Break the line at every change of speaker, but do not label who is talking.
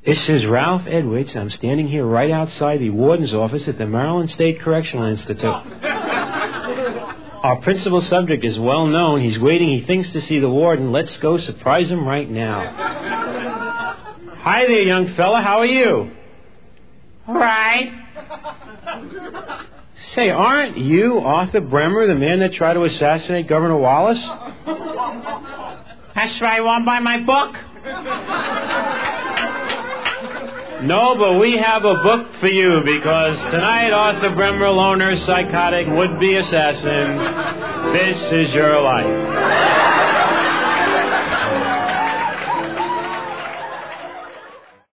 This is Ralph Edwards. I'm standing here right outside the warden's office at the Maryland State Correctional Institute. Our principal subject is well known. He's waiting. He thinks to see the warden. Let's go surprise him right now. Hi there, young fella. How are you?
All right.
Say, aren't you Arthur Bremer, the man that tried to assassinate Governor Wallace?
That's why I won't buy my book.
No, but we have a book for you, because tonight, Arthur Bremer, loner, psychotic, would-be assassin, this is your life.